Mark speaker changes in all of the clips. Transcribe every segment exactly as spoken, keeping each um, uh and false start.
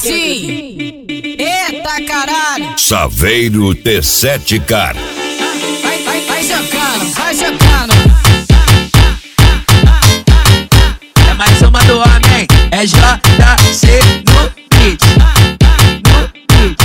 Speaker 1: assim. Eita caralho.
Speaker 2: Saveiro T sete Car.
Speaker 1: Vai, vai, vai jogando, vai jogando.
Speaker 3: É mais uma do homem, é J C no beat. No beat.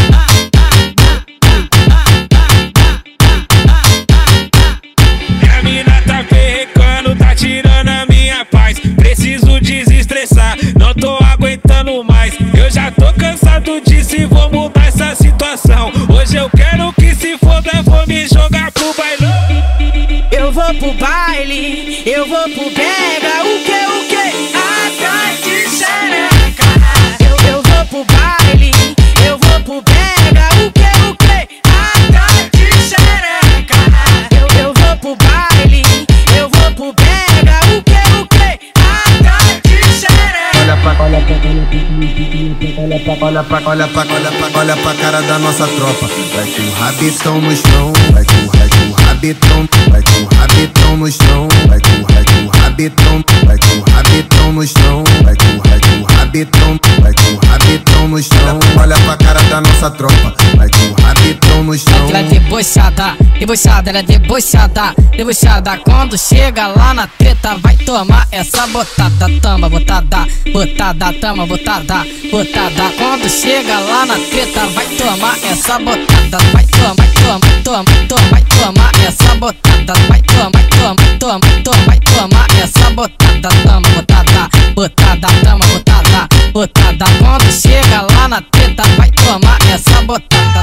Speaker 4: Minha mina tá perrecando, tá tirando a minha paz. Preciso desestressar, não tô aguentando mais. Eu já tô cansado disso e vou mudar essa situação. Hoje eu quero que se foda, vou me jogar pro bailão.
Speaker 1: Eu vou pro baile, eu vou pro pega. O que, o que? Atrás de xereca. Eu, eu vou pro baile, eu vou pro pega. O que, o que? Atrás de xereca. Eu, eu vou pro baile, eu vou pro pega. O que, o que? Atrás de xereca.
Speaker 5: Olha pra, olha pra, olha pra, olha pra, olha pra, olha pra, olha pra cara da nossa tropa. Vai com o rabetão no chão, vai com, vai com o rabetão, vai com o rabetão no chão, vai com, vai com o rabetão, vai com o rabetão no chão, vai com, vai com o rabetão, vai com o rabetão no chão. Olha pra cara da nossa tropa, vai com o rabetão no chão.
Speaker 1: Ela é debochada, debochada, ela é debochada, debochada. Quando chega lá na treta, vai tomar essa botada, tama, botada, botada, tama, botada, botada. Quando chega lá na treta, vai tomar essa botada, vai tomar, vai tomar, toma, toma, vai tomar essa botada, vai tomar, toma, toma, toma, vai tomar essa botada, tama, botada, botada, tama, botada, botada. Quando chega lá na treta, vai tomar essa botada.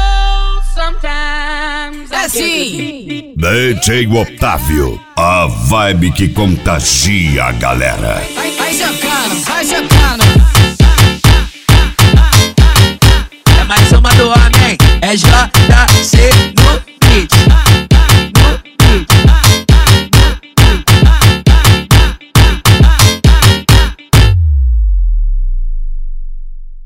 Speaker 1: É assim.
Speaker 2: D J Otávio, a vibe que contagia a galera.
Speaker 1: Vai, vai jogando, vai jogando.
Speaker 3: É mais uma do homem, é J C no beat.